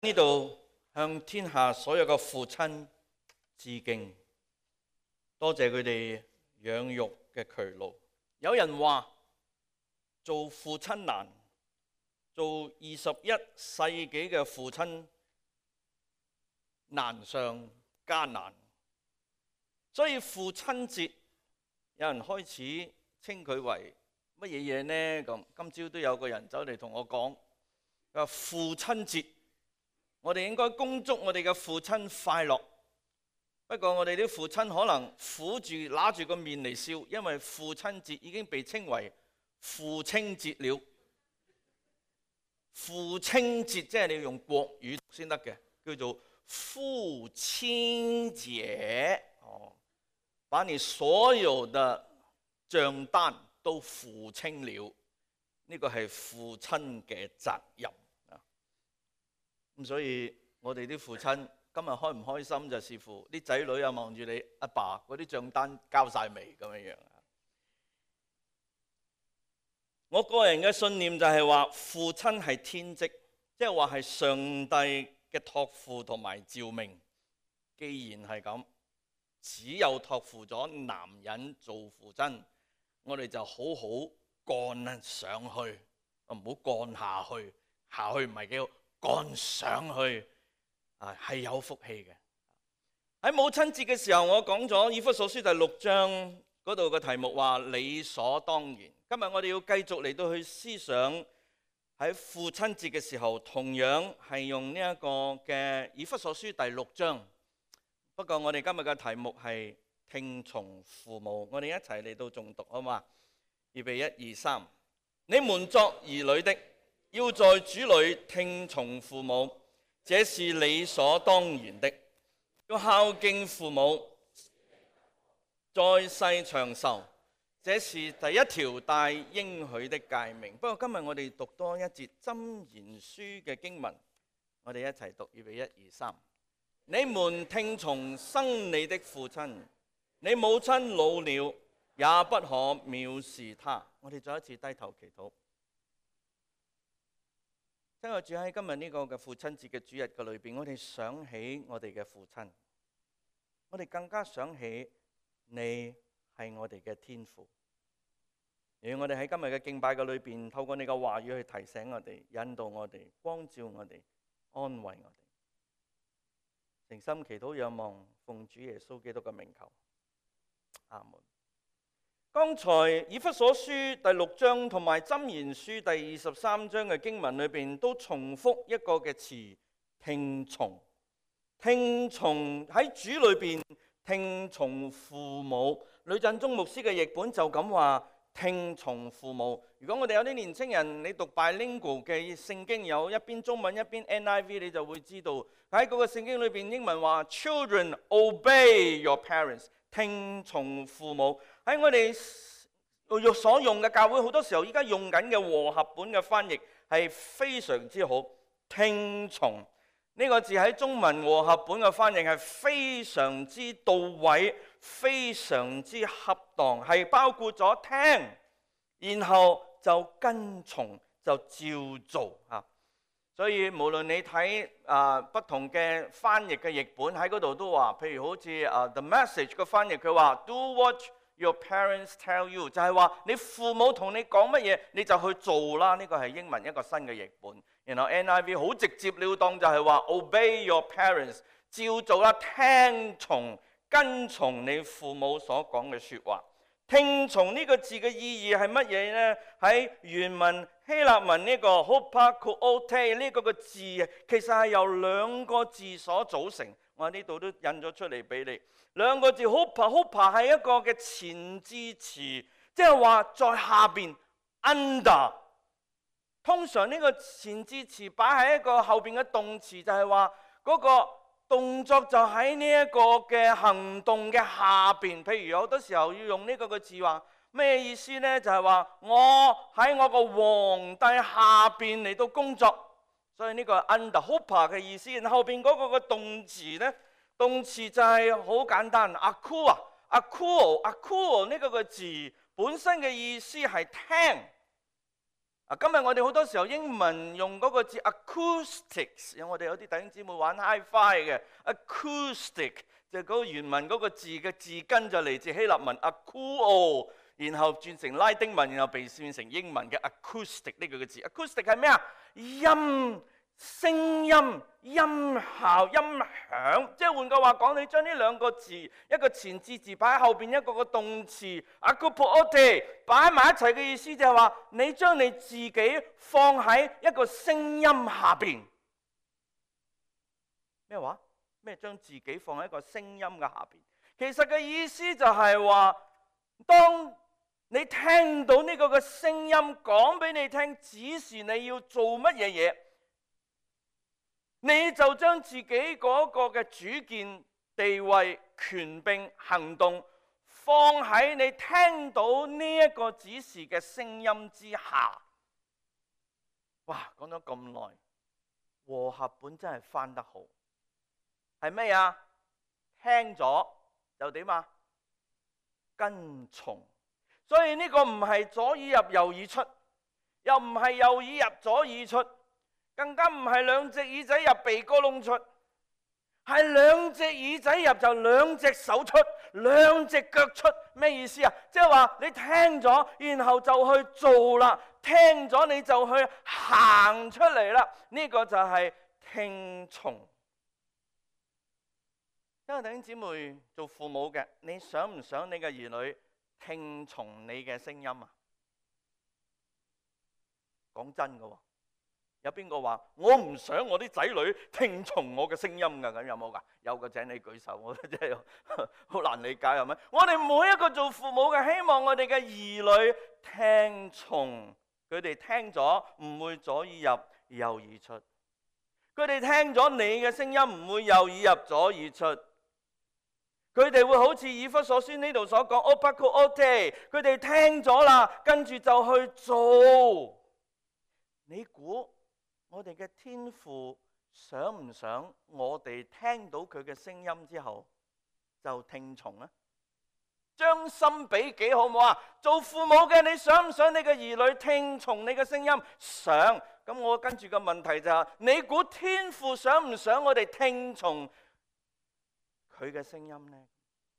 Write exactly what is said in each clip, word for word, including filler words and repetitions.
呢度向天下所有嘅父親致敬，多謝佢哋養育嘅劬勞。有人話做父親難，做二十一世紀嘅父親難上加難。所以父親節有人開始稱佢為乜嘢嘢呢？咁今朝都有個人走嚟同我講，佢話父親節，我哋應該恭祝我哋嘅父親快樂。不過我哋啲父親可能苦住揦住個面嚟笑，因為父親節已經被稱為父親節了。父親節即係你要用國語先得嘅，叫做父親節。哦，把你所有的賬單都付清了，呢個係父親嘅責任啊。咁所以我哋啲父親今日開唔開心就視乎啲仔女啊望住你阿爸嗰啲賬單交晒未咁樣樣啊。我個人嘅信念就係話父親係天職，即係話係上帝嘅託付同埋召命。既然係咁，只有託付咗男人做父親，我哋就好好幹上去，唔好幹下去。下去唔係幾好，幹上去啊係有福氣嘅。喺母親節嘅時候，我講咗以弗所書第六章嗰度嘅題目話理所當然。今日我哋要繼續嚟到去思想喺父親節嘅時候，同樣係用呢一個嘅以弗所書第六章。不過我哋今日嘅題目係聽從父母，我哋一齊嚟到誦讀好嘛？預備一二三，你們作兒女的，要在主裏聽從父母，這是理所當然的。要孝敬父母，在世長壽，這是第一條帶應許的誡命。不過今日我哋讀多一節箴言書嘅經文，我哋一齊讀，預備一二三。你們聽從生你的父親，你母親老了也不可藐視他。我哋再一次低頭祈禱。親愛主，喺今日呢個嘅父親節嘅主日嘅裏邊，我哋想起我哋嘅父親，我哋更加想起你係我哋嘅天父。而我哋喺今日嘅敬拜嘅裏邊，透過你嘅話語去提醒我哋、引導我哋、光照我哋、安慰我哋。誠心祈禱仰望，奉主耶穌基督嘅名求，阿門。剛才以弗所書第六章同埋箴言書第二十三章嘅經文裏邊都重複一個嘅詞，聽從。聽從喺主裏邊聽從父母。呂振中牧師嘅譯本就咁話，聽從父母。如果我哋有啲年青人，你讀 bilingual 嘅聖經，有一邊中文一邊 N I V， 你就會知道喺嗰個聖經裏邊英文話 Children obey your parents， 聽從父母。喺我哋所用嘅教會，好多時候依家用緊嘅和合本嘅翻譯係非常之好。聽從呢個字喺中文和合本嘅翻譯係非常之到位，非常之恰當，係包括咗聽，然後就跟從，就照做啊。所以無論你睇啊、呃、不同嘅翻譯嘅譯本喺嗰度都話，譬如好似啊 The Message 嘅翻譯，佢話 Do what your parents tell you， 就係話你父母同你講乜嘢你就去做啦。呢個係英文一個新嘅譯本。然後 N I V 好直接了當就係話 Obey your parents， 照做啦，聽從跟從你父母所講嘅說話。聽從呢個字嘅意義係乜嘢呢？喺原文希臘文呢個 hupakote 呢個嘅字，其實係由兩個字所組成。我喺呢度都印咗出嚟俾你。兩個字 hupa hupa 係一個嘅前置詞，即係話在下邊 under。通常呢個前置詞擺喺一個後邊嘅動詞，就係話嗰個動作就喺呢一個嘅行動嘅下邊。譬如有好多時候要用呢個嘅字話咩意思呢？就係話我喺我個皇帝下邊嚟到工作，所以呢個 under hupa 嘅意思。然後邊嗰個嘅動詞呢，動詞就係好簡單 akouo akouo akouo 呢個嘅字本身嘅意思係聽。 啊，今日我哋好多時候英文用嗰個字 acoustics， 有我哋有啲弟兄姊妹玩 hi-fi 嘅 acoustic， 就嗰個原文嗰個字嘅字根就嚟自希臘文 akouo， 然後轉成拉丁文，然後被變成英文嘅 acoustic 呢個嘅字。acoustic 係咩啊？音、聲音、音效、音響，即係換句話講，你將呢兩個字，一個前置字擺喺後邊，一個個動詞 akoupote 擺埋一齊嘅意思就係話，你將你自己放喺一個聲音下邊。咩話？咩將自己放喺一個聲音嘅下邊？其實嘅意思就係話，當你聽到呢個嘅聲音講俾你聽，指示你要做乜嘢嘢，你就將自己嗰個嘅主見、地位、權柄、行動放喺你聽到呢一個指示嘅聲音之下。哇，講咗咁耐，和合本真係翻得好。係咩啊？聽咗就點啊？跟從。所以呢個唔係左耳入右耳出，又唔係右耳入左耳出，更加唔係兩隻耳仔入鼻哥窿出，係兩隻耳仔入就兩隻手出，兩隻腳出。咩意思啊？即係話你聽咗，然後就去做啦，聽咗你就去行出嚟啦。呢個就係聽從。因為弟兄姊妹做父母嘅，你想唔想你嘅兒女聽從你嘅聲音啊？講真嘅喎，有邊個話我唔想我啲仔女聽從我嘅聲音㗎？咁有冇㗎？有嘅請你舉手，我真係好難理解係咪？我哋每一個做父母嘅，希望我哋嘅兒女聽從，佢哋聽咗唔會左耳入右耳出，佢哋聽咗你嘅聲音唔會右耳入左耳出。佢哋會好似以弗所書呢度所講 ，opakoote， 佢哋聽咗啦，跟住就去做。你估我哋嘅天父想唔想我哋聽到佢嘅聲音之後就聽從呢？將心比己好唔好啊？做父母嘅，你想唔想你嘅兒女聽從你嘅聲音？想。咁我跟住個問題就係，你估天父想唔想我哋聽從佢嘅聲音呢？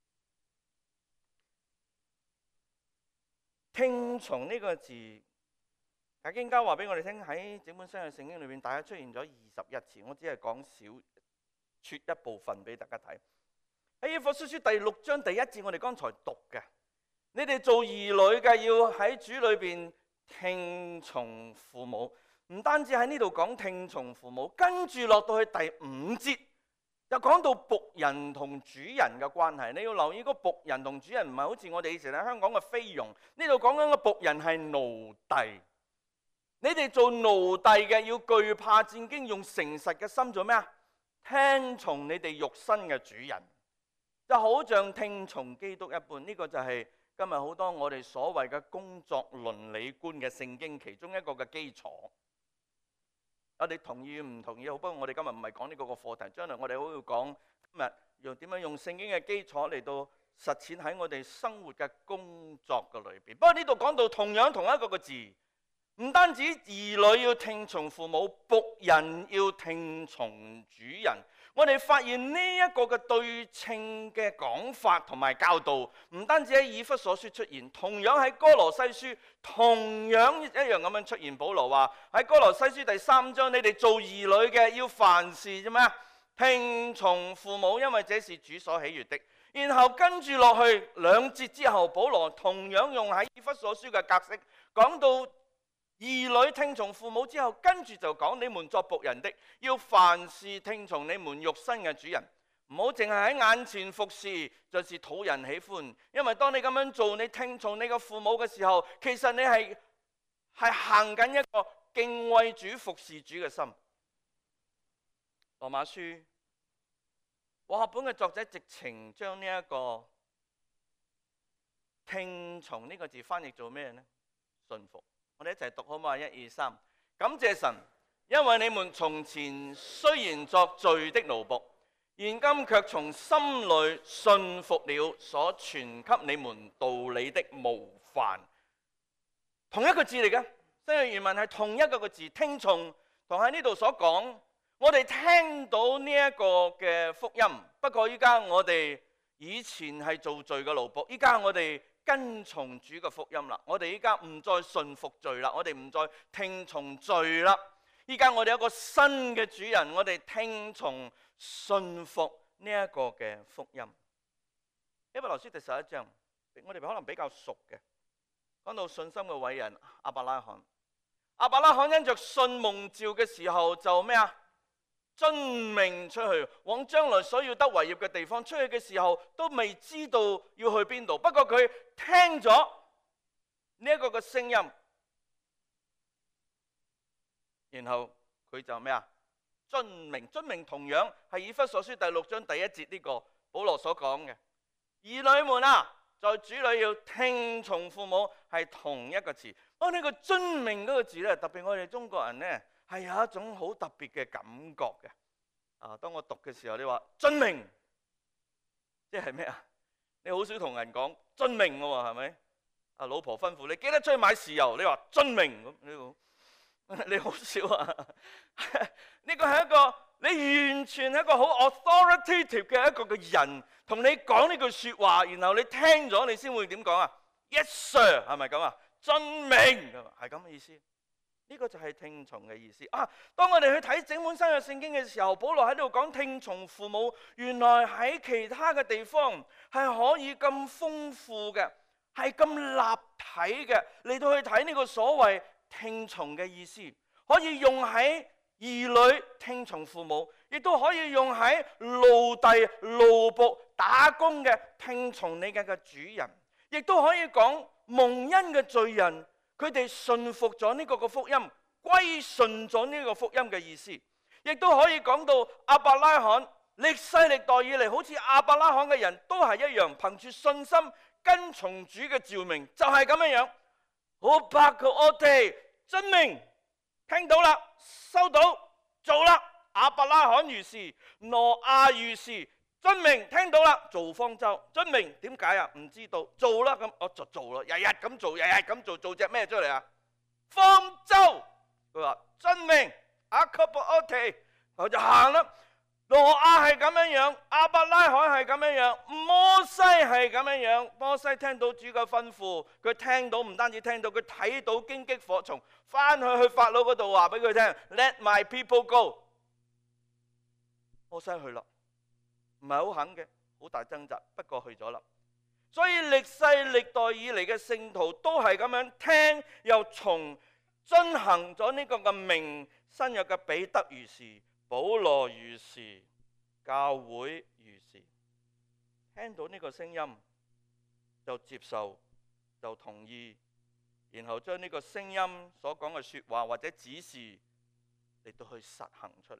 聽從呢個字，解經家話俾我哋聽，喺整本新約聖經裏面，大概出現咗二十一次。我只係講少撮一部分俾大家睇。喺以弗所書第六章第一節，我哋剛才讀嘅，你哋做兒女嘅要喺主裏邊聽從父母。唔單止喺呢度講聽從父母，跟住落到去第五節。就講到僕人同主人嘅關係，你要留意個僕人同主人唔係好似我哋以前喺香港嘅菲傭，呢度講緊個僕人係奴隸。你哋做奴隸嘅要懼怕戰兢，用誠實嘅心做咩啊？聽從你哋肉身嘅主人，就好像聽從基督一般。呢個就係今日好多我哋所謂嘅工作倫理觀嘅聖經其中一個嘅基礎。我哋同意唔同意好，不過我哋今日唔係講呢個個課題，將來我哋好要講今日用點樣用聖經嘅基礎嚟到實踐喺我哋生活嘅工作嘅裏邊。不過呢度講到同樣同一個個字，唔單止兒女要聽從父母，僕人要聽從主人。我哋發現呢一個嘅對稱嘅講法同埋教導，唔單止喺以弗所書出現，同樣喺哥羅西書同樣一樣咁樣出現。保羅話喺哥羅西書第三章，你哋做兒女嘅要凡事啫咩？聽從父母，因為這是主所喜悅的。然後跟住落去兩節之後，保羅同樣用喺以弗所書嘅格式講到兒女聽從父母之後，跟住就講你們作僕人的，要凡事聽從你們肉身嘅主人，唔好淨係喺眼前服侍，就是討人喜歡。因為當你咁樣做，你聽從你嘅父母嘅時候，其實你係係行緊一個敬畏主、服侍主嘅心。羅馬書和合本嘅作者直情將呢一個聽從呢個字翻譯做咩呢？信服。我哋一齊讀好嘛？一二三，感謝神，因為你們從前雖然作罪的奴僕，現今卻從心裏信服了所傳給你們道理的模範。同一個字嚟嘅， 新約原文係同一個個字，聽從同喺呢度所講。我哋聽到呢一個嘅福音，不過依家我哋以前係做罪嘅奴僕，依家我哋跟從主嘅福音啦。我哋依家唔再順服罪啦，我哋唔再聽從罪啦。依家我哋有一個新嘅主人，我哋聽從順服呢一個嘅福音。希伯來書第十一章，我哋可能比較熟嘅，講到信心嘅偉人亞伯拉罕。亞伯拉罕因着信蒙召嘅時候就咩啊？遵命出去，往將來所要得為業嘅地方。出去嘅時候都未知道要去邊度，不過佢聽咗呢一個嘅聲音，然後佢就咩啊？遵命。遵命同樣係以弗所書第六章第一節呢個保羅所講嘅。兒女們啊，在主裏要聽從父母，係同一個詞。我呢個遵命嗰個字咧，特別我哋中國人咧，係有一種好特別嘅感覺嘅。啊，當我讀嘅時候，你話遵命，即係咩啊？你好少同人講遵命嘅喎，係咪？啊，老婆吩咐你記得出去買豉油，你話遵命咁，呢個你好少啊。呢個係一個你完全係一個好 authoritative 嘅一個嘅人，同你講呢句説話，然後你聽咗，你先會點講啊 ？Yes sir， 係咪咁啊？遵命係咁嘅意思。呢個就係聽從嘅意思啊！當我哋去睇整本新約聖經嘅時候，保羅喺度講聽從父母，原來喺其他嘅地方係可以咁豐富嘅，係咁立體嘅嚟到去睇呢個所謂聽從嘅意思，可以用喺兒女聽從父母，亦都可以用喺奴隸、奴僕、打工嘅聽從你嘅嘅主人，亦都可以講蒙恩嘅罪人。佢哋信服咗呢個嘅福音，歸順咗呢個福音嘅意思，亦都可以講到亞伯拉罕歷世歷代以嚟，好似亞伯拉罕嘅人都係一樣，憑住信心跟從主嘅召命，就係咁樣樣。好巴佢我哋遵命，聽到啦，收到，做啦。亞伯拉罕如是，挪亞如是。遵命聽到啦，做方舟。遵命點解啊？唔知道，做啦咁，我就做咯，日日咁做，日日咁做，做隻咩出嚟啊？方舟。佢話遵命，阿克布奧提，我就行啦。挪亞係咁樣樣，亞伯拉罕係咁樣樣，摩西係咁樣樣。摩西聽到主嘅吩咐，佢聽到唔單止聽到，佢睇到荊棘火蟲，翻去去法老嗰度話俾佢聽 ，Let my people go。摩西去啦。唔係好肯嘅，好大掙扎，不過去咗啦。所以歷世歷代以嚟嘅聖徒都係咁樣聽，又從遵行咗呢個嘅命。新約嘅彼得如是，保羅如是，教會如是。聽到呢個聲音就接受，就同意，然後將呢個聲音所講嘅說話或者指示嚟到去實行出嚟。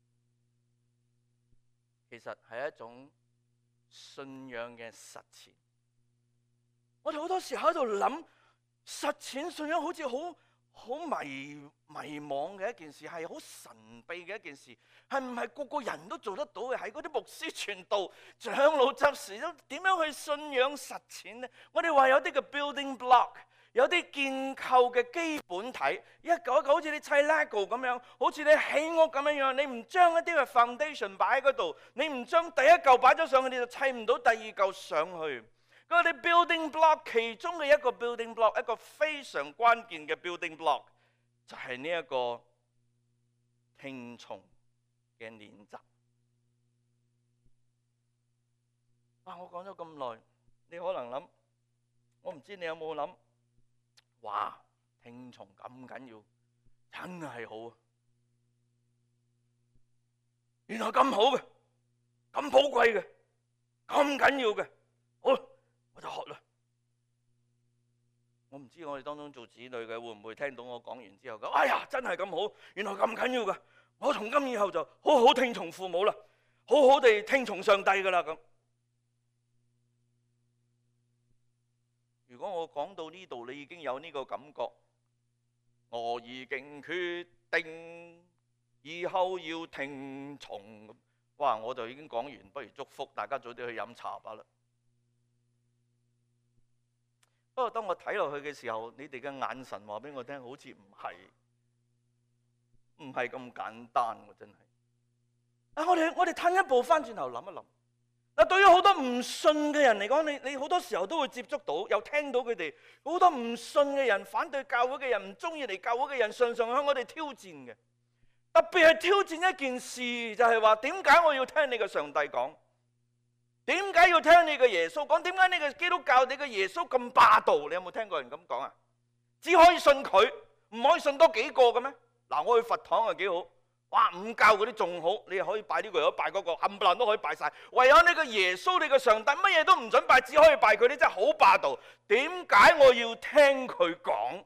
其實係一種信仰嘅實踐。我哋好多時喺度諗實踐信仰，好似好好迷迷惘嘅一件事，係好神秘嘅一件事，係唔係個個人都做得到嘅？係嗰啲牧師傳道、長老執事都點樣去信仰實踐呢？我哋話有啲嘅 building block。有啲建構嘅基本體，一嚿一嚿好似你砌 Lego 咁樣，好似你起屋咁樣樣。你唔將一啲嘅 foundation 擺喺嗰度，你唔將第一嚿擺咗上去，你就砌唔到第二嚿上去。嗰啲 building block 其中嘅一個 building block， 一個非常關鍵嘅 building block， 就係呢一個聽從嘅練習。哇！我講咗咁耐，你可能諗，我唔知你有冇諗？哇！聽從咁緊要，真係好啊！原來咁好嘅，咁寶貴嘅，咁緊要嘅，好，我就學啦。我唔知我哋當中做子女嘅會唔會聽到我講完之後講：哎呀，真係咁好，原來咁緊要嘅，我從今以後就好好聽從父母啦，好好地聽從上帝噶啦咁。如果我講到呢度，你已經有呢個感覺，我已經決定以後要聽從。哇！我就已經講完，不如祝福大家早啲去飲茶吧啦。 不過當我睇落去嘅時候，你哋嘅眼神話俾我聽，好似唔係，唔係咁簡單喎，真係。啊，我哋我哋褪一步翻轉頭諗一諗。嗱，對於好多唔信嘅人嚟講，你你好多時候都會接觸到，又聽到佢哋好多唔信嘅人、反對教會嘅人、唔中意嚟教會嘅人，常常向我哋挑戰嘅。特別係挑戰一件事，就係話點解我要聽你嘅上帝講？點解要聽你嘅耶穌講？點解你嘅基督教、你嘅耶穌咁霸道？你有冇聽過人咁講啊？只可以信佢，唔可以信多幾個嘅咩？嗱，我去佛堂啊幾好，哇，五教嗰啲仲好，你可以拜呢個又拜嗰個，冚唪唥都可以拜晒。唯有你嘅耶穌、你嘅上帝，乜嘢都唔准拜，只可以拜佢，你真係好霸道。點解我要聽佢講？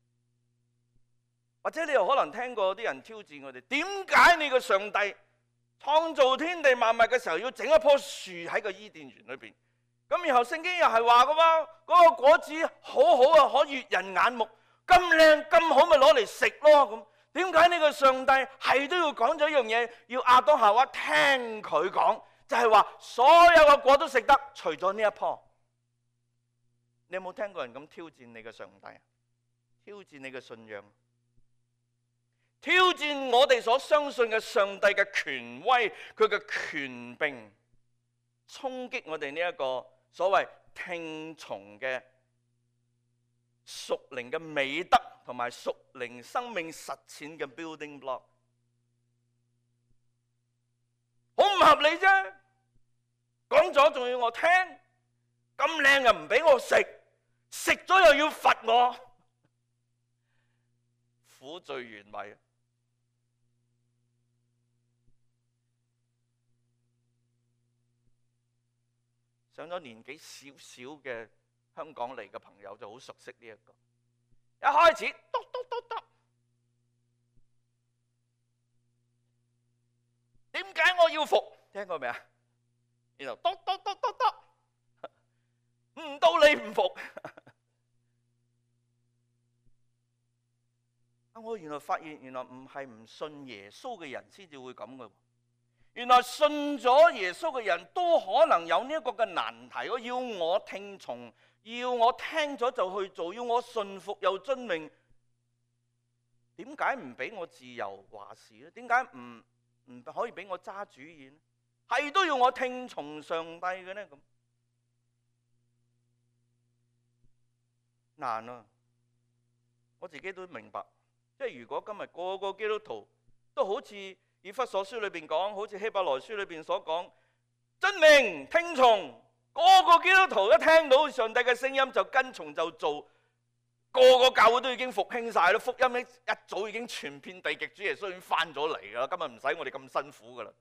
或者你又可能聽過啲人挑戰我哋，點解你嘅上帝創造天地萬物嘅時候要整一棵樹喺個伊甸園裏邊？咁然後聖經又係話嘅喎，嗰個果子好好啊，可悅人眼目，咁靚咁好，咪攞嚟食咯咁。點解呢個上帝係都要講咗一樣嘢，要亞當夏娃聽佢講，就係話所有嘅果都食得，除咗呢一棵。你有冇聽過人咁挑戰你嘅上帝啊？挑戰你嘅信仰？挑戰我哋所相信嘅上帝嘅權威，佢嘅權柄，衝擊我哋呢一個所謂聽從嘅屬靈嘅美德同埋屬靈生命實踐嘅 building block， 好唔合理啫！講咗仲要我聽，咁靚又唔俾我食，食咗又要罰我，苦罪原味。上咗年紀少少嘅香港嚟嘅朋友就好熟悉呢一個，一開始嘟嘟嘟嘟，點解我要服？聽過未啊？然後嘟嘟嘟嘟嘟，唔到你唔服。啊！我原來發現，原來唔係唔信耶穌嘅人先至會咁嘅。原來信咗耶穌嘅人都可能有呢一個嘅難題，要我聽從，要我聽咗就去做，要我信服又遵命。點解唔俾我自由話事咧？點解唔唔可以俾我揸主意咧？係都要我聽從上帝嘅呢？咁難啊！我自己都明白，即係如果今日個個基督徒都好似以弗所書裏邊講，好似希伯來書裏邊所講，遵命聽從，個個基督徒一聽到上帝嘅聲音就跟從就做，個個教會都已經復興晒啦，福音一早已經傳遍地極，主耶穌已經翻咗嚟噶啦，今日唔使我哋咁辛苦噶啦。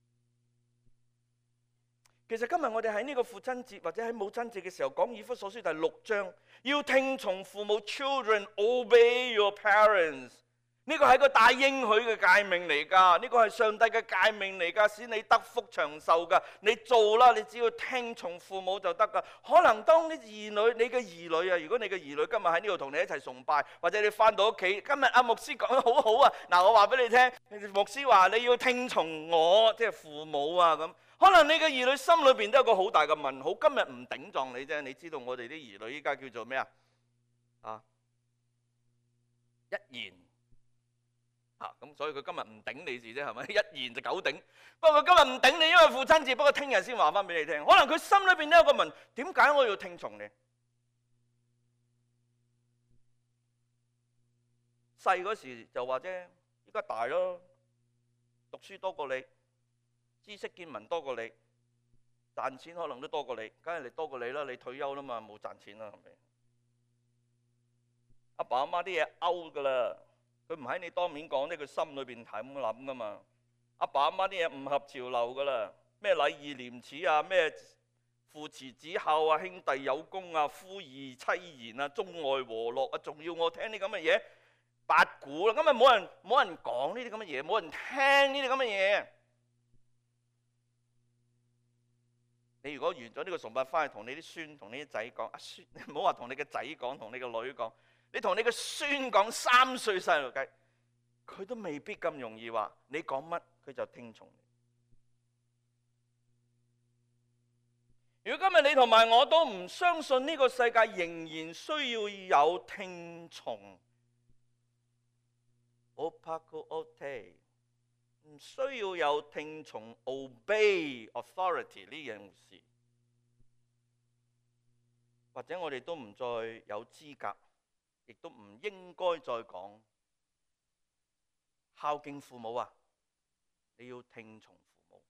其實今日我哋喺呢個父親節或者喺母親節嘅時候講以弗所書第六章，要聽從父母 ，children obey your parents。呢個係一個大應許嘅誡命嚟㗎，呢個係上帝嘅誡命嚟㗎，使你得福長壽㗎。你做啦，你只要聽從父母就得㗎。可能當啲兒女，你嘅兒女啊，如果你嘅兒女今日喺呢度同你一齊崇拜，或者你翻到屋企，今日阿牧師講得好好啊。嗱，我話俾你聽，牧師話你要聽從我，即係父母啊咁。可能你嘅兒女心裏邊都有個好大嘅問號，今日唔頂撞你啫。你知道我哋啲兒女依家叫做咩啊？啊，一言。啊，咁所以佢今日唔頂你字啫，係咪？一言就九鼎。不過佢今日唔頂你，因為父親節。不過聽日先話翻俾你聽。可能佢心裏邊都有個問：點解我要聽從你？細嗰時就話啫，依家大咯，讀書多過你，知識見聞多過你，賺錢可能都多過你，梗係你多過你啦。你退休啦嘛，冇賺錢啦，係咪？阿爸阿媽啲嘢 out 噶啦。佢唔喺你當面講，呢佢心裏邊係咁諗噶嘛。阿爸阿媽啲嘢唔合潮流噶啦，咩禮義廉恥啊，咩父慈子孝啊，兄弟有功啊，夫義妻賢啊，忠愛和樂啊，仲要我聽啲咁嘅嘢，八股啦，咁咪冇人冇人講呢啲咁嘅嘢，冇人聽呢啲咁嘅嘢。你如果完咗呢個崇拜翻去同你啲孫同你啲仔講，阿孫唔好話同你嘅仔講，同你個女講。你同你個孫講，三歲細路仔，佢都未必咁容易話你講乜佢就聽從你。如果今日你同埋我都唔相信呢個世界仍然需要有聽從。opakote 唔需要有聽從 obey authority 呢樣事，或者我哋都唔再有資格，亦都唔應該再講孝敬父母啊！你要聽從父母。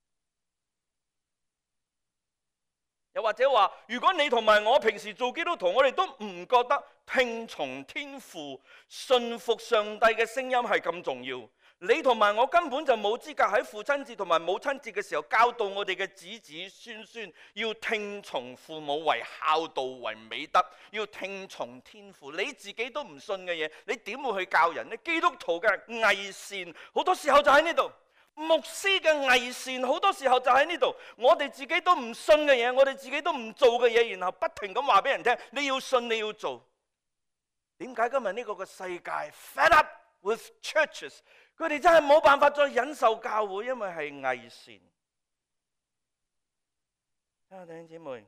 又或者話，如果你同埋我平時做基督徒，我哋都唔覺得聽從天父、信服上帝嘅聲音係咁重要。你同埋我根本就冇資格喺父親節同埋母親節嘅時候教導我哋嘅子子孫孫要聽從父母為孝道為美德，要聽從天父。你自己都唔信嘅嘢，你點會去教人呢？基督徒嘅偽善好多時候就喺呢度，牧師嘅偽善好多時候就喺呢度。我哋自己都唔信嘅嘢，我哋自己都唔做嘅嘢，然後不停咁話俾人聽，你要信，你要做。點解今日呢個嘅世界 fed up with churches？佢哋真係冇辦法再忍受教會，因為係偽善。啊，弟兄姊妹，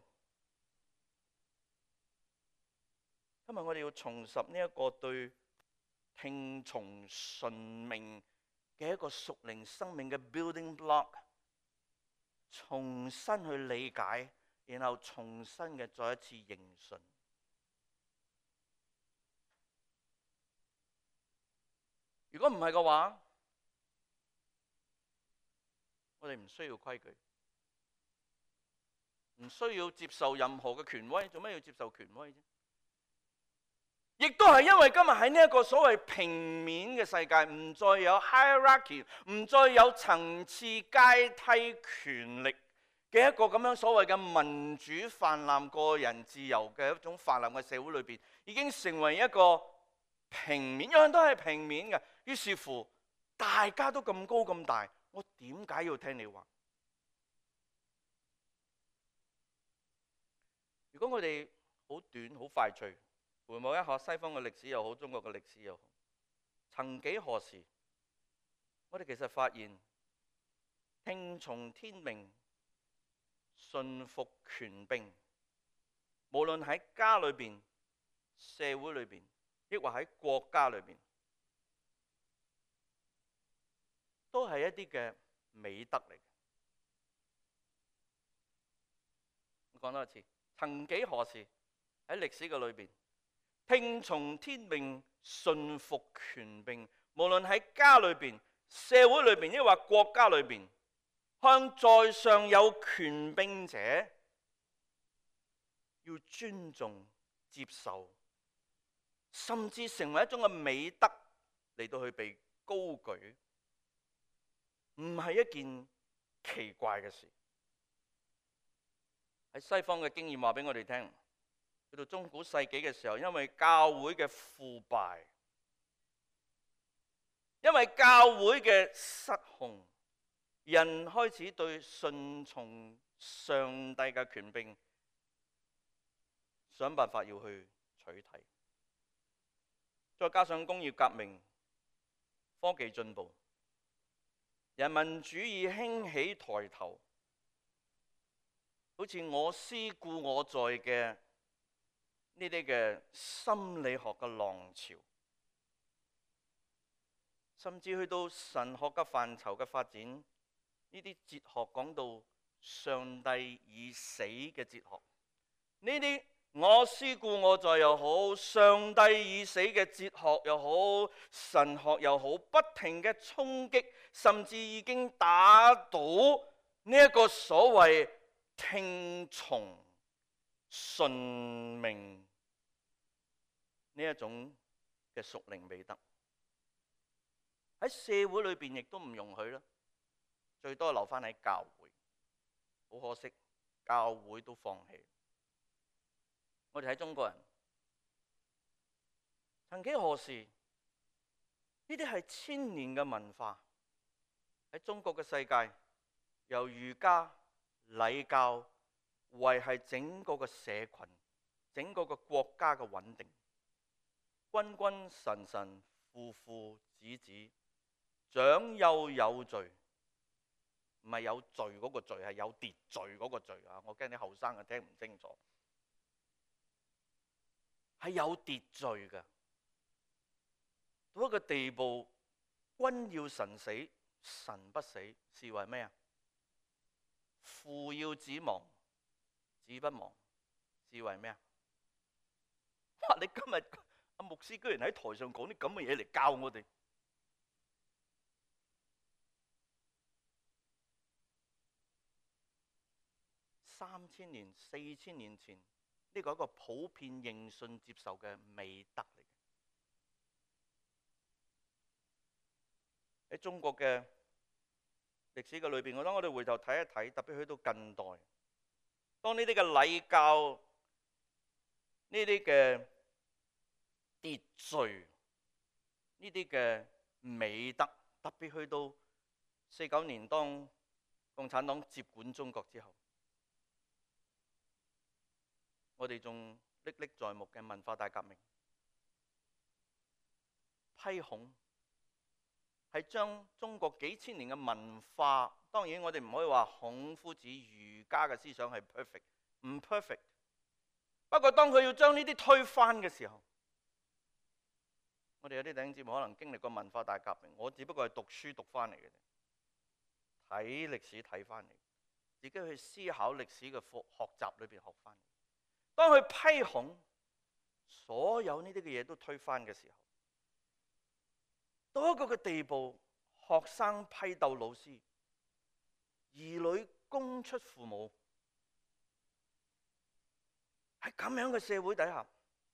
今日我哋要重拾呢一個對聽從順命嘅一個屬靈生命嘅 building block， 重新去理解，然後重新嘅再一次認信。如果唔係嘅話，我哋唔需要規矩，唔需要接受任何嘅權威。做咩要接受權威啫？亦都係因為今日喺呢一個所謂平面嘅世界，唔再有 hierarchy， 唔再有層次階梯權力嘅一個咁樣所謂嘅民主泛濫、個人自由嘅一種泛濫嘅社會裏邊，已經成為一個平面，樣樣都係平面嘅。於是乎，大家都咁高咁大，我點解要聽你話？如果我哋好短好快脆回望一下西方嘅歷史又好，中國嘅歷史又好，曾幾何時，我哋其實發現聽從天命、順服權柄，無論喺家裏邊、社會裏邊，抑或喺國家裏邊，都係一啲嘅美德嚟嘅。我講多一次，曾幾何時喺歷史嘅裏邊，聽從天命、順服權柄，無論喺家裏邊、社會裏邊，抑或國家裏邊，向在上有權柄者要尊重、接受，甚至成為一種嘅美德嚟到去被高舉，唔係一件奇怪嘅事。喺西方嘅經驗話俾我哋聽，去到中古世紀嘅時候，因為教會嘅腐敗，因為教會嘅失控，人開始對順從上帝嘅權柄想辦法要去取締。再加上工業革命、科技進步、人民主義興起抬頭，好似我思故我在嘅呢啲嘅心理學嘅浪潮，甚至去到神學嘅範疇嘅發展，呢啲哲學講到上帝已死嘅哲學，呢啲我思故我在又好，上帝已死嘅哲學又好，神學又好，不停嘅衝擊，甚至已經打倒呢一個所謂聽從順命呢一種嘅屬靈美德。喺社會裏邊亦都唔容許啦，最多留翻喺教會。好可惜，教會都放棄。我哋喺中國人，曾幾何時，呢啲係千年嘅文化，喺中國嘅世界，由儒家、禮教維繫整個嘅社群、整個嘅國家嘅穩定，君君臣臣、父父子子、長幼有序， 唔係有罪嗰個罪，係有秩序嗰個罪啊！我驚啲後生啊聽唔清楚，係有秩序嘅。到一個地步，君要臣死，臣不死，是為咩啊？父要子亡，子不亡，是為咩啊？哇！你今日阿牧師居然喺台上講啲咁嘅嘢嚟教我哋。三千年、四千年前，呢個係一個普遍認信接受嘅美德嚟嘅。喺中國嘅歷史嘅裏邊，我當我哋回頭睇一睇，特別去到近代，當呢啲嘅禮教、呢啲嘅秩序、呢啲嘅美德，特別去到四九年當共產黨接管中國之後，我哋仲歷歷在目嘅文化大革命，批孔係將中國幾千年嘅文化，當然我哋唔可以話孔夫子儒家嘅思想係 perfect， 唔 perfect。不過當佢要將呢啲推翻嘅時候，我哋有啲弟兄姊妹可能經歷過文化大革命，我只不過係讀書讀翻嚟嘅啫，睇歷史睇翻嚟，自己去思考歷史嘅課學習裏邊學翻嚟。當佢批孔，所有呢啲嘅嘢都推翻嘅時候，到一個嘅地步，學生批鬥老師，兒女供出父母，喺咁樣嘅社會底下，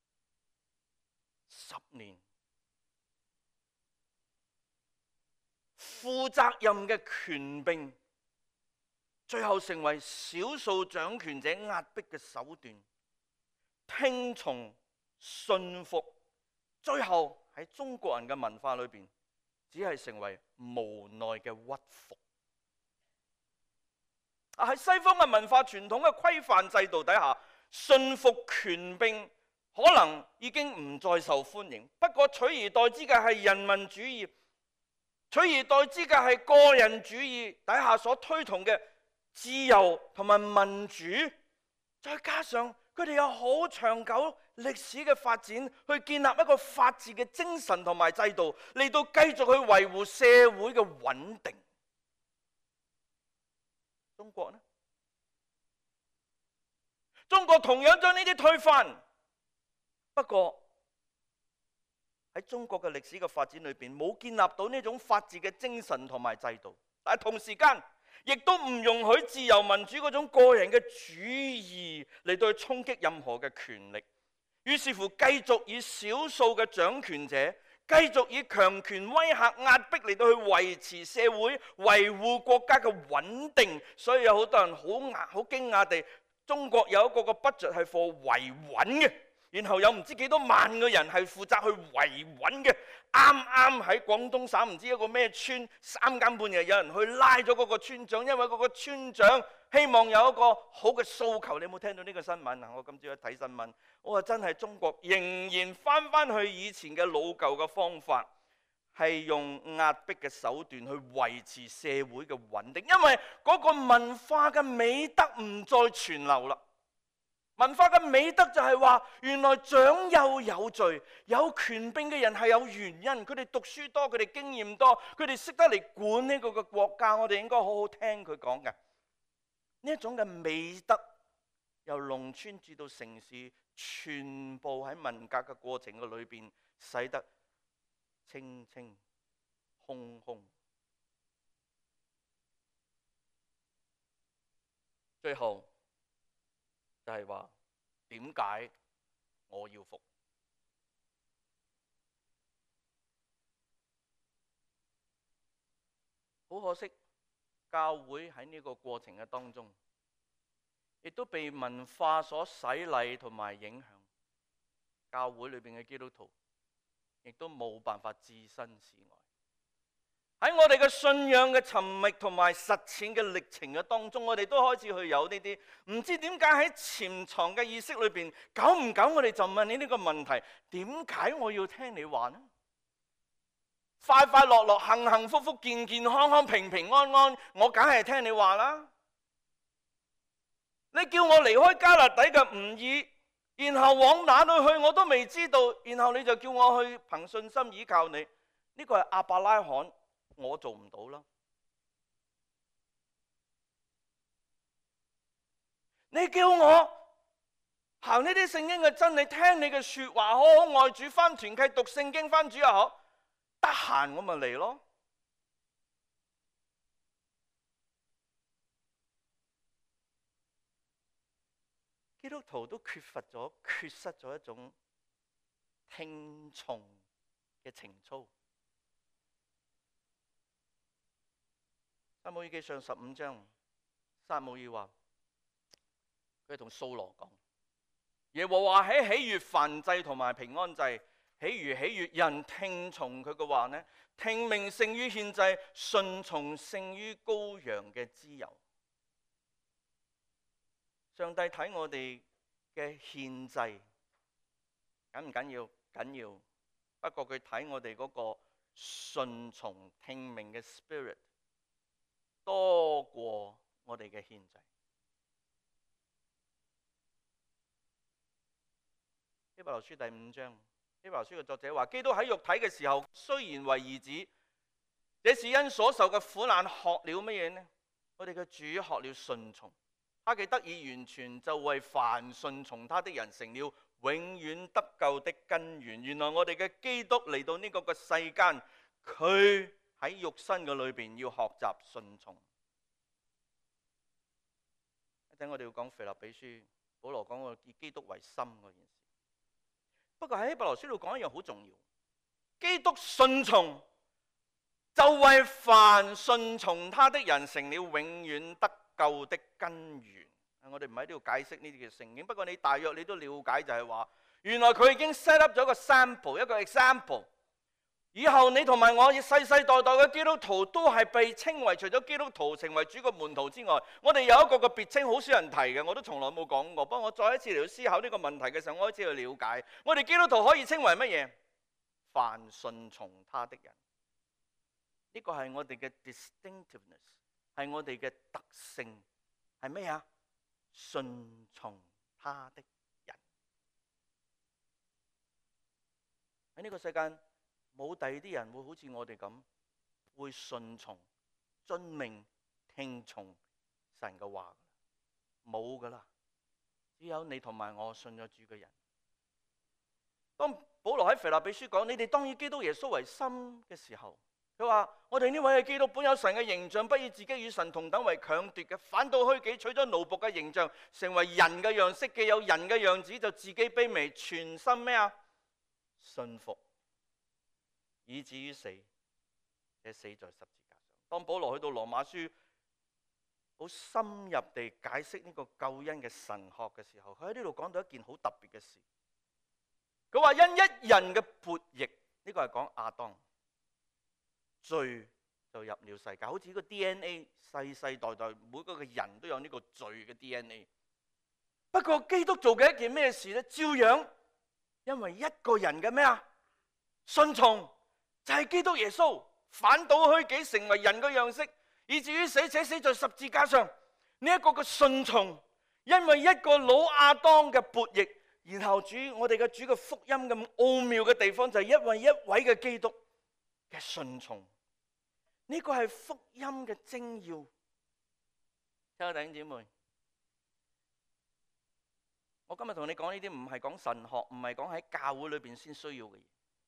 十年負責任嘅權柄，最後成為少數掌權者壓迫嘅手段。聽從信服，最後喺中國人嘅文化裏邊，只係成為無奈嘅屈服。啊，喺西方嘅文化傳統嘅規範制度底下，信服權柄可能已經唔再受歡迎。不過取而代之嘅係人民主義，取而代之嘅係個人主義底下所推崇嘅自由同埋民主，再加上佢哋有好長久歷史嘅發展，去建立一個法治嘅精神同埋制度，嚟到繼續去維護社會嘅穩定。中國呢？中國同樣將呢啲推翻，不過喺中國嘅歷史嘅發展裏邊，冇建立到呢種法治嘅精神同埋制度，但係同時間亦都唔容許自由民主嗰種個人嘅主義嚟到去衝擊任何嘅權力，於是乎繼續以少數嘅掌權者，繼續以強權威嚇壓迫嚟到去維持社會、維護國家嘅穩定。所以有好多人好訝好驚訝地，中國有一個個 budget 係 for 維穩嘅，然後有唔知幾多萬個人係負責去維穩嘅。啱啱喺廣東省唔知一個咩村，三更半夜有人去拉咗嗰個村長，因為嗰個村長希望有一個好嘅訴求。你有冇聽到呢個新聞啊？我今朝一睇新聞，我話真係中國仍然翻翻去以前嘅老舊嘅方法，係用壓迫嘅手段去維持社會嘅穩定，因為嗰個文化嘅美德唔再傳流啦。文化嘅美德就係話，原來長幼有序，有權柄嘅人係有原因，佢哋讀書多，佢哋經驗多，佢哋識得嚟管呢個嘅國家，我哋應該好好聽佢講嘅。呢一種嘅美德，由農村至到城市，全部喺文革嘅過程嘅裏邊，使得清清空空。最後就係話，點解我要服？好可惜，教會喺呢個過程嘅當中，亦都被文化所洗禮同埋影響。教會裏邊嘅基督徒，亦都冇辦法置身事外。喺我哋嘅信仰嘅尋覓同埋實踐嘅歷程嘅當中，我哋都開始去有呢啲唔知點解喺潛藏嘅意識裏邊，久唔久我哋就問你呢個問題：點解我要聽你話呢？ 快快樂樂、幸幸福福、健健康康、平平安安，我梗係聽你話啦。你叫我離開迦勒底嘅吾珥，然後往哪裏去我都未知道，然後你就叫我去憑信心倚靠你，呢個係亞伯拉罕，我做唔到啦。你叫我行呢啲聖經嘅真理，聽你嘅說話，好好愛主，翻團契讀聖經，翻主又好，得閒我咪嚟咯。基督徒都缺乏咗、缺失咗一種聽從嘅情操。撒母耳記上十五章，撒母耳話佢同掃羅講：耶和華喺喜悅燔祭同埋平安祭，喜如喜悅人聽從佢嘅話呢？聽命勝於獻祭，順從勝於羔羊嘅脂油。上帝睇我哋嘅獻祭緊唔緊要？緊要。不過佢睇我哋嗰個順從聽命嘅 spirit 多過我哋嘅獻祭。希伯來書第五章，希伯來書嘅作者話：基督喺肉體嘅時候，雖然為兒子，這是因所受嘅苦難學了乜嘢呢？我哋嘅主學了順從。他既得以完全，就為凡順從他的人成了永遠得救的根源。原來我哋嘅基督嚟到呢個嘅世間，佢喺肉身嘅裏邊要學習順從。一陣我哋要講腓立比書，保羅講過以基督為心嗰件事。不過喺希伯來書度講一樣好重要，基督順從就為凡順從他的人成了永遠得救的根源。我哋唔喺呢度解釋呢啲嘅聖經，不過你大約你都了解就係話，原來佢已經 set up 咗個 sample， 一個 example。以後你同埋我世世代代嘅基督徒都係被稱為，除咗基督徒成為主嘅門徒之外，我哋有一個嘅別稱好少人提嘅，我都從來冇講過。不過我再一次嚟到思考呢個問題嘅時候，我開始去了解，我哋基督徒可以稱為乜嘢？凡順從他的人。呢個係我哋嘅 distinctiveness， 係我哋嘅特性，係咩啊？順從他的人。喺呢個世界冇第二啲人會好似我哋咁，會順從、遵命、聽從神嘅話，冇噶啦。只有你同埋我信咗主嘅人。當保羅喺腓立比書講你哋當以基督耶穌為心嘅時候，佢話：我哋呢位嘅基督本有神嘅形象，不以自己與神同等為強奪嘅，反倒虛己，取咗奴僕嘅形象，成為人嘅樣式，既有人嘅樣子，就自己卑微，全心咩啊？信服，以至於死，且死在十字架上。當保羅去到羅馬書，好深入地解釋呢個救恩嘅神學嘅時候，佢喺呢度講到一件好特別嘅事。佢話因一人嘅悖逆，呢、這個係講亞當。罪就入了世界，好似個 D N A 世世代代每個嘅人都有呢個罪嘅 D N A。不過基督做嘅一件咩事呢？照樣因為一個人嘅咩啊？順從就係、是、基督耶穌反倒虛己，成為人嘅樣式，以至於死且死在十字架上。呢、這、一個嘅順從，因為一個老亞當嘅悖逆，然後主我哋嘅主嘅福音咁奧妙嘅地方就係因為一位嘅基督嘅順從。呢個係福音嘅精要。親愛的弟兄姊妹，我今日同你講呢啲唔係講神學，唔係講喺教會裏邊先需要嘅嘢。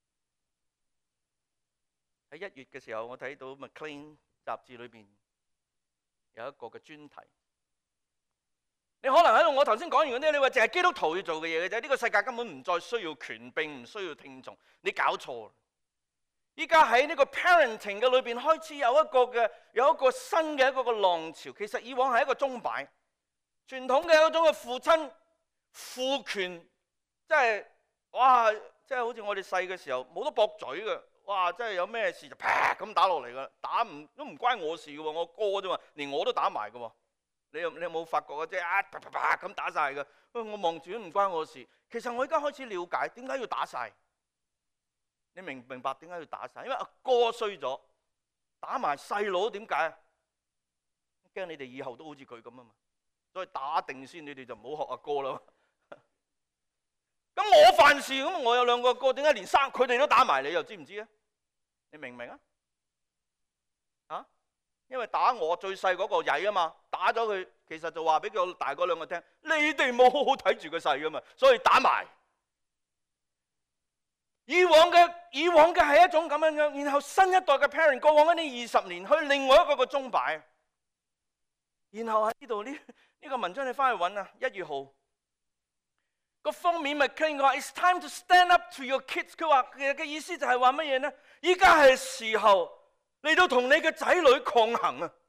喺一月嘅時候，我睇到 Maclean 雜誌裏邊有一個嘅專題。你可能喺度，我頭先講完嗰啲，你話淨係基督徒要做嘅嘢嘅啫。呢個世界根本唔再需要權柄，唔需要聽從。你搞錯。依家喺呢個 parenting 嘅裏邊開始有一個嘅有一個新嘅一個嘅浪潮。其實以往係一個鐘擺，傳統嘅一種嘅父親父權，即係哇，即係好似我哋細嘅時候冇得駁嘴嘅，哇！即係有咩事就啪咁打落嚟噶，打唔都唔關我事嘅喎，我哥啫嘛，連我都打埋嘅喎。你有你有冇發覺啊？即係啊啪啪啪咁打晒嘅，我望住都唔關我事。其實我而家開始了解點解要打晒。 你明唔明白點解要打晒？因為阿哥衰咗，打埋細佬，點解啊？驚你哋以後都好似佢咁啊嘛，所以打定先，你哋就唔好學阿哥啦。咁我犯事，咁我有兩個哥，點解連生佢哋都打埋你？又知唔知啊？你明唔明啊？啊？因為打我最細嗰個曳啊嘛，打咗佢，其實就話俾佢大嗰兩個聽，你哋冇好好睇住佢細噶嘛，所以打埋。以往嘅以往嘅係一種咁樣樣，然後新一代嘅 parent 過往嗰啲二十年去另外一個個鐘擺，然後喺呢度呢呢個文章你翻去揾啊，一月號個封面咪傾過 It's time to stand up to your kids。佢話嘅意思就係話乜嘢呢？依家係時候嚟到同你嘅仔女抗衡啊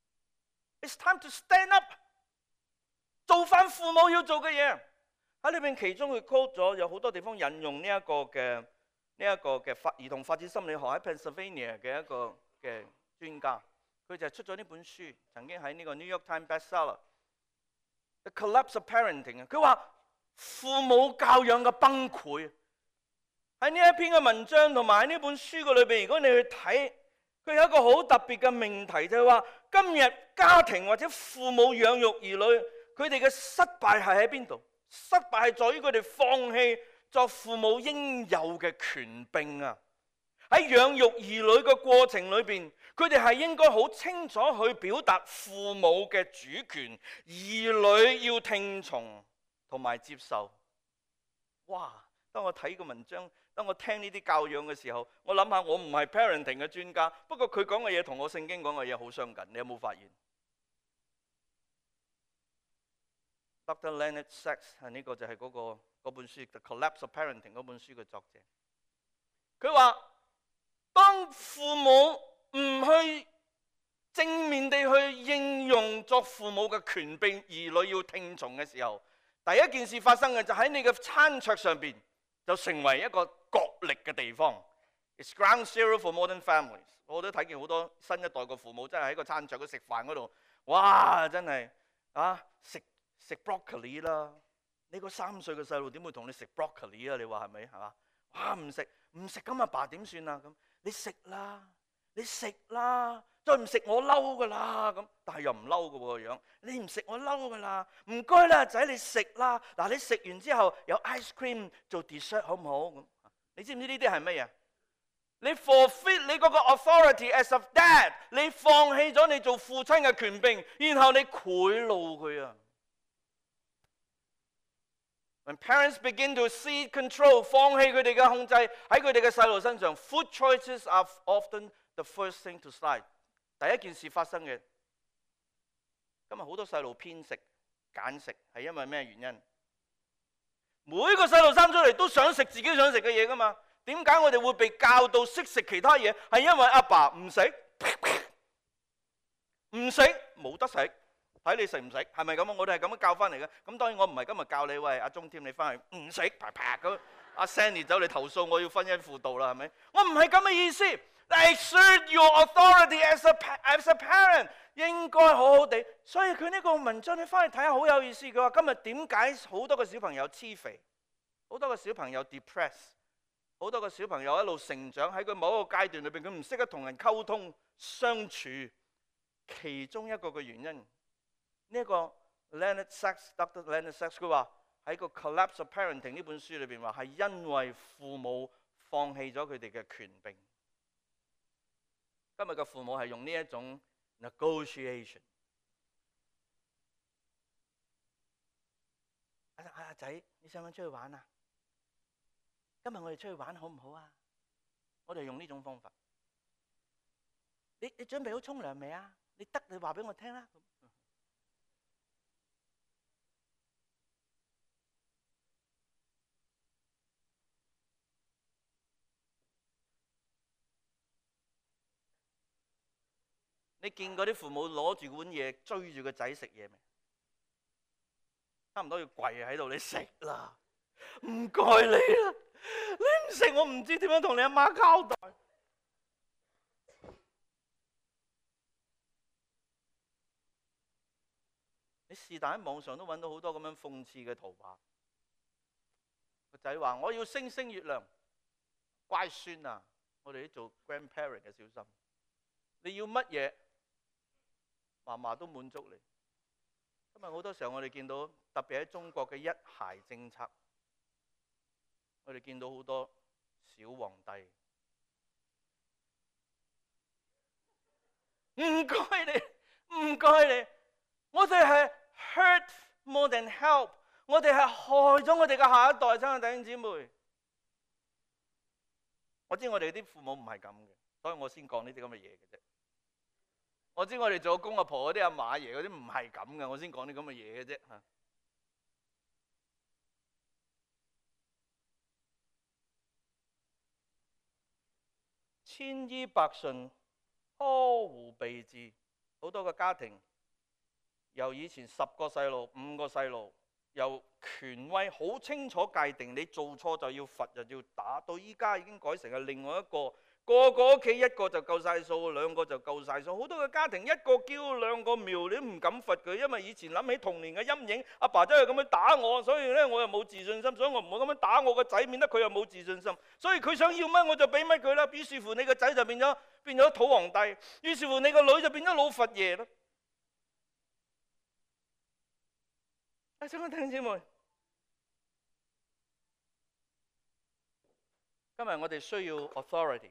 ！It's time to stand up， 做翻父母要做嘅嘢。喺裏邊其中佢 quote 咗有好多地方引用呢一個嘅呢一個嘅發兒童發展心理學喺 Pennsylvania 嘅一個嘅專家，佢就出咗呢本書，曾經喺呢個 New York Times bestseller，The Collapse of Parenting。佢話父母教養嘅崩潰喺呢一篇嘅文章同埋喺呢本書嘅裏邊，如果你去睇，佢有一個好特別嘅命題，就係話今日家庭或者父母養育兒女，佢哋嘅失敗係喺邊度？失敗係在於佢哋放棄作父母應有嘅權柄啊！喺養育兒女嘅過程裏邊，佢哋係應該好清楚去表達父母嘅主權，兒女要聽從同埋接受。哇！當我睇個文章，當我聽呢啲教養嘅時候，我諗下我唔係 parenting 嘅專家，不過佢講嘅嘢同我聖經講嘅嘢好相近。你有冇發現？Doctor Leonard Sachs 係呢個就係嗰、嗰個本書《The Collapse of Parenting》嗰本書嘅作者。佢話：當父母唔去正面地去應用作父母嘅權柄，兒女要聽從嘅時候，第一件事發生嘅就喺你嘅餐桌上邊就成為一個角力嘅地方。It's ground zero for modern families。我都睇見好多新一代嘅父母真係喺個餐桌嗰食飯嗰度，哇！真係啊食。食 broccoli 啦！你個三歲嘅細路點會同你食 broccoli 啊？你話係咪係嘛？哇！唔食唔食咁阿爸點算啊？咁你食啦，你食啦，再唔食我嬲噶啦咁。但係又唔嬲嘅喎樣，你唔食我嬲噶啦，唔該啦仔你食啦。嗱你食完之後有 ice cream 做 dessert 好唔好？咁你知唔知呢啲係乜嘢？你 forfeit 你嗰個 authority as of dad， 你放棄咗你做父親嘅權柄，然後你賄賂佢啊！When parents begin to cede control， 放棄佢哋嘅控制喺佢哋嘅細路身上 ，food choices are often the first thing to slide。第一件事發生嘅，今日好多細路偏食、揀食，係因為咩原因？每個細路生出嚟都想食自己想食嘅嘢噶嘛？點解我哋會被教導識食其他嘢？係因為阿爸唔食，唔食冇得食。睇你食唔食，係咪咁啊？我哋係咁樣教翻嚟嘅。咁當然我唔係今日教你，喂阿鐘添，你翻去唔食，啪啪咁。阿 Sandy 走嚟投訴我要婚姻輔導啦，係咪？我唔係咁嘅意思。Exert your authority as a as a parent， 應該好好地。所以佢呢個文章你翻去睇下好有意思。佢話今日點解好多個小朋友黐肥，好多個小朋友 depress， 好多個小朋友一路成長喺佢某一個階段裏邊，佢唔識得同人溝通相處。其中一個嘅原因。呢一個 Leonard Sachs，Doctor Leonard Sachs， 佢話喺個 Collapse of Parenting 呢本書裏邊話係因為父母放棄咗佢哋嘅權柄。今日嘅父母係用呢一種 negotiation。阿阿仔，你想唔想出去玩啊？今日我哋出去玩好唔好啊？我哋用呢種方法。你你準備好沖涼未啊？你得你話俾我聽啦。你見過啲父母攞住碗嘢追住個仔食嘢未？差唔多要跪喺度，你食啦，唔該你啦，你唔食我唔知點樣同你阿媽交代。你是但喺網上都揾到好多咁樣諷刺嘅圖畫。個仔話：我要星星月亮， 乖孫啊，我哋啲做 grandparent 嘅小心，你要乜嘢，嫲嫲都滿足你。今日好多時候我哋見到，特別喺中國嘅一孩政策，我哋見到好多小皇帝。唔該你，唔該你，我哋係 hurt more than help， 我哋係害咗我哋嘅下一代，親愛弟兄姊妹。我知我哋啲父母唔係咁嘅，所以我先講呢啲咁嘅嘢嘅啫。我知我哋做公阿婆嗰啲阿嫲阿爺嗰啲唔係咁嘅，我先講啲咁嘅嘢嘅啫嚇。千依百順，呵護備至，好多個家庭由以前十個細路、五個細路，由權威好清楚界定，你做錯就要罰，就要打，到依家已經改成係另外一個，個個屋企一個就夠晒數，兩個就夠晒數。好多個家庭一個嬌兩個妙，你都唔敢罰佢，因為以前諗起童年嘅陰影，阿爸真係咁樣打我，所以咧我又冇自信心，所以我唔會咁樣打我個仔，免得佢又冇自信心。所以佢想要乜我就俾乜佢啦。於是乎你個仔就變咗變咗土皇帝，於是乎你個女就變咗老佛爺啦。啊，親愛弟兄姊妹，今日我哋需要 authority。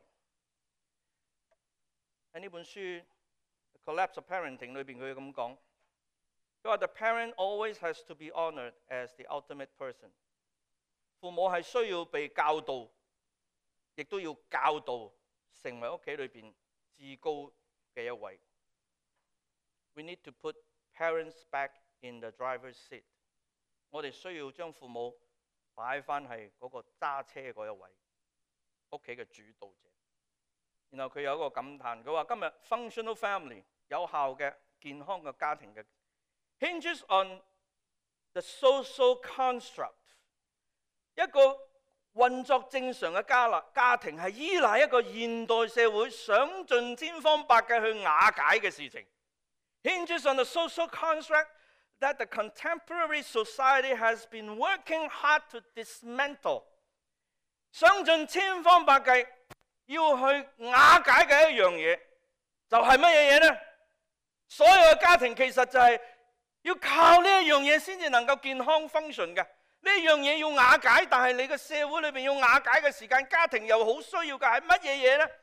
喺呢本書《Collapse of Parenting》裏邊，佢咁講，佢話 The parent always has to be honoured as the ultimate person。父母係需要被教導，亦都要教導成為屋企裏邊至高嘅一位。We need to put parents back in the driver's seat。我哋需要將父母擺翻係嗰個揸車嗰一位，屋企嘅主導者。然後佢有一個感嘆，佢話今日 functional family 有效嘅健康嘅家庭嘅 hinges on the social construct。一個運作正常嘅家啦家庭係依賴一個現代社會想盡千方百計去瓦解嘅事情。hinges on the social construct that the contemporary society has been working hard to dismantle。想盡千方百計要去瓦解嘅一樣嘢，就係乜嘢嘢呢？所有嘅家庭其實就係要靠呢一樣嘢先至能夠健康 function 嘅。呢樣嘢要瓦解，但係你個社會裏邊要瓦解嘅時間，家庭又好需要嘅係乜嘢嘢呢？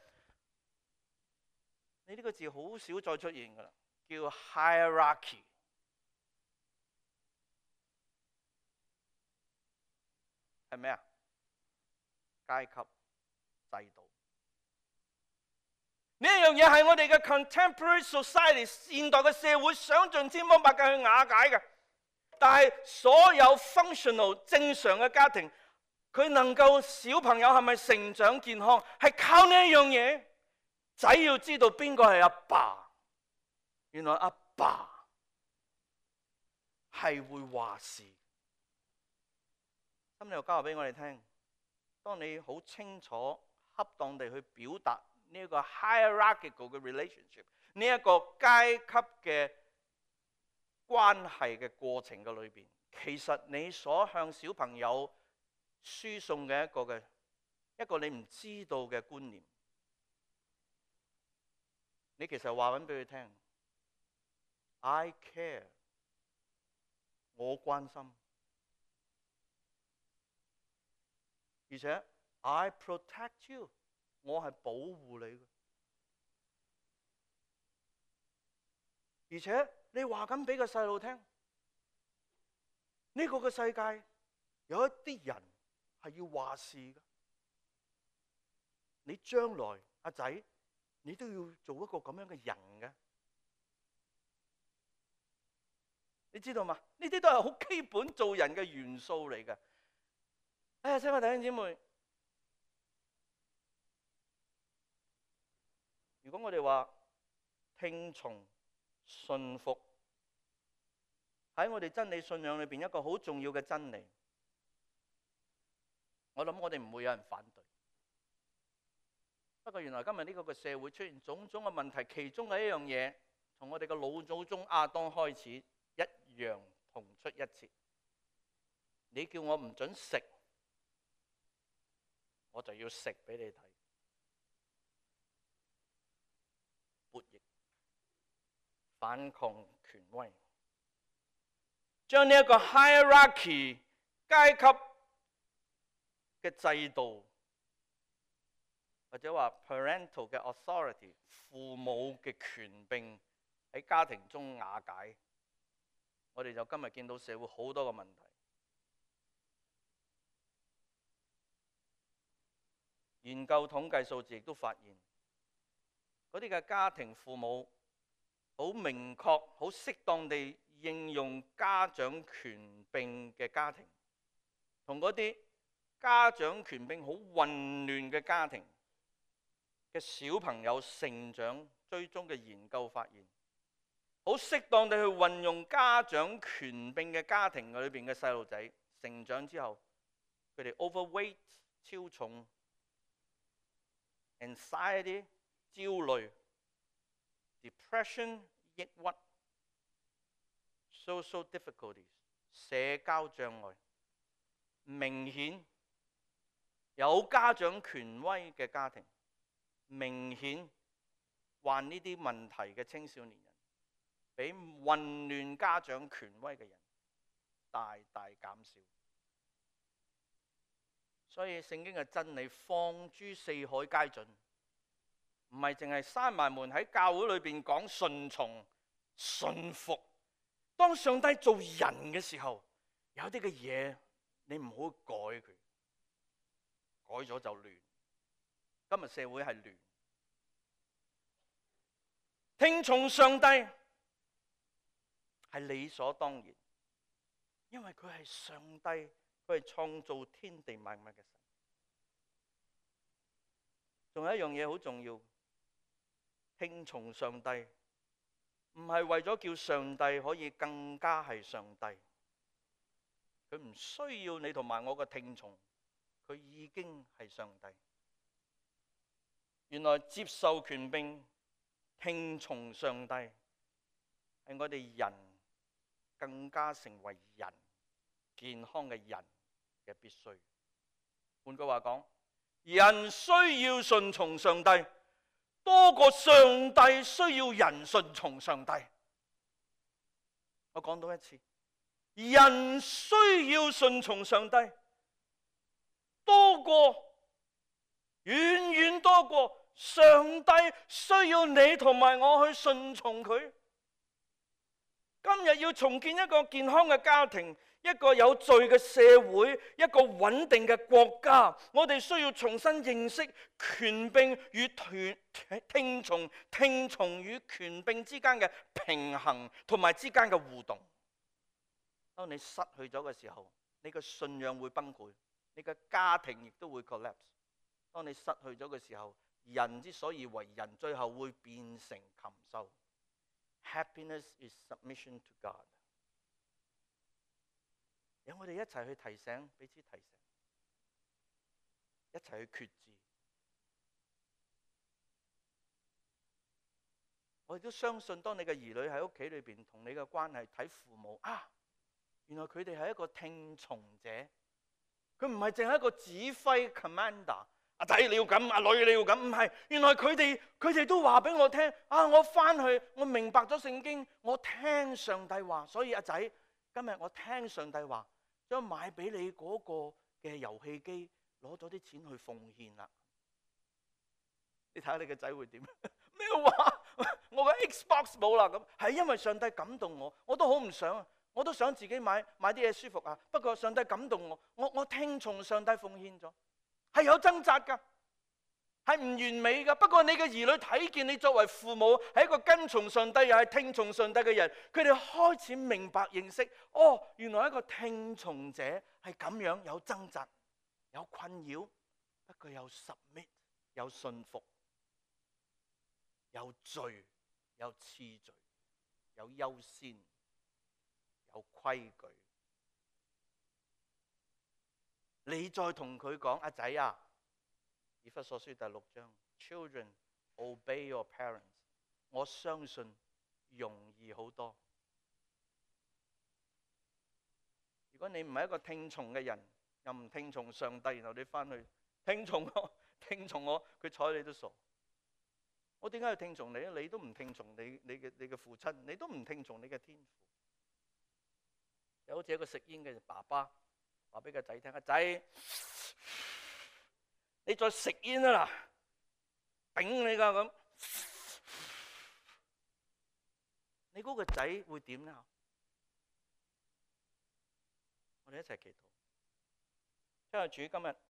你呢個字好少再出現噶啦，叫 hierarchy。係咩啊？階級制度。呢一樣嘢係我哋嘅 contemporary society 現代嘅社會想盡千方百計去瓦解嘅。但係所有 functional 正常嘅家庭，佢能夠小朋友係咪成長健康，係靠呢一樣嘢。仔要知道邊個係阿爸，原來阿爸係會話事。今日又交俾我哋聽，當你好清楚、恰當地去表達呢一個 hierarchical 嘅 relationship， 呢一個階級嘅關係嘅過程嘅裏邊，其實你所向小朋友輸送嘅一個嘅一個你唔知道嘅觀念，你其實話緊俾佢聽 ，I care， 我關心。而且 I protect you， 我係保護你嘅。而且你話緊俾個細路聽，呢個嘅世界有一啲人係要話事嘅。你將來阿仔，你都要做一個咁樣嘅人嘅。你知道嘛？呢啲都係好基本做人嘅元素嚟嘅。哎呀，親愛弟兄姊妹，如果我哋話聽從、信服喺我哋真理信仰裏邊一個好重要嘅真理，我諗我哋唔會有人反對。不過原來今日呢個嘅社會出現種種嘅問題，其中嘅一樣嘢，從我哋嘅老祖宗亞當開始，一樣同出一轍。你叫我唔准食， 我就要食俾你睇。叛逆，反抗權威，將呢一個 hierarchy 階級嘅制度，或者話 parental 嘅 authority 父母嘅權柄喺家庭中瓦解。我哋就今日見到社會好多個問題。研究統計數字亦都發現，嗰啲嘅家庭父母好明確、好適當地應用家長權柄嘅家庭，同嗰啲家長權柄好混亂嘅家庭嘅小朋友成長，追蹤嘅研究發現，好適當地去運用家長權柄嘅家庭裏邊嘅細路仔成長之後，佢哋 overweight 超重、anxiety 焦慮、depression 抑鬱、social difficulties 社交障礙，明顯有家長權威嘅家庭，明顯患呢啲問題嘅青少年人，比混亂家長權威嘅人大大減少。所以聖經嘅真理放諸四海皆準，唔係淨係閂埋門喺教會裏邊講順從、順服。當上帝做人嘅時候，有啲嘅嘢你唔好改佢，改咗就亂。今日社會係亂，聽從上帝係理所當然，因為佢係上帝，佢係創造天地萬物嘅神。仲有一樣嘢好重要，聽從上帝唔係為咗叫上帝可以更加係上帝，佢唔需要你同埋我嘅聽從，佢已經係上帝。原來接受權柄、聽從上帝係我哋人更加成為人健康嘅人嘅必須。換句話講，人需要順從上帝多過上帝需要人順從上帝。我講多一次，人需要順從上帝多過遠遠多過上帝需要你同埋我去順從佢。今日要重建一個健康嘅家庭，一個有序嘅社會，一個穩定嘅國家，我哋需要重新認識權柄與聽從、聽從與權柄之間嘅平衡同埋之間嘅互動。當你失去咗嘅時候，你嘅信仰會崩潰，你嘅家庭亦都會 collapse。當你失去咗嘅時候，人之所以為人，最後會變成禽獸。Happiness is submission to God。讓我哋一齊去提醒，彼此提醒，一齊去決志。我亦都相信，當你嘅兒女喺屋企裏邊同你嘅關係，睇父母啊，原來佢哋係一個聽從者，佢唔係淨係一個指揮 commander。阿仔你要咁，阿女你要咁，唔係。原來佢哋佢哋都話俾我聽啊！我翻去，我明白咗聖經，我聽上帝話，所以阿仔今日我聽上帝話，將買俾你嗰個嘅遊戲機攞咗啲錢去奉獻啦。你睇下你個仔會點？咩話？我個 Xbox 冇啦咁，係因為上帝感動我，我都好唔想啊，我都想自己買買啲嘢舒服啊。不過上帝感動我，我我聽從上帝奉獻咗。係有掙扎噶，係唔完美噶。不過你嘅兒女睇見你作為父母係一個跟從上帝又係聽從上帝嘅人，佢哋開始明白認識，哦，原來一個聽從者係咁樣，有掙扎，有困擾，不過有 submit，有信服，有序，有次序，有優先，有規矩。你再同佢講，阿仔啊，以弗所書第六章 ，Children obey your parents， 我相信容易好多。如果你唔係一個聽從嘅人，又唔聽從上帝，然後你翻去聽從我，聽從我，佢睬你都傻。我點解要聽從你咧？你都唔聽從你你嘅你嘅父親，你都唔聽從你嘅天父。就好似一個食煙嘅爸爸話俾個仔聽：阿仔，你再食煙啊啦，頂你噶咁。你估個仔會點咧？我哋一齊祈禱。因為主今日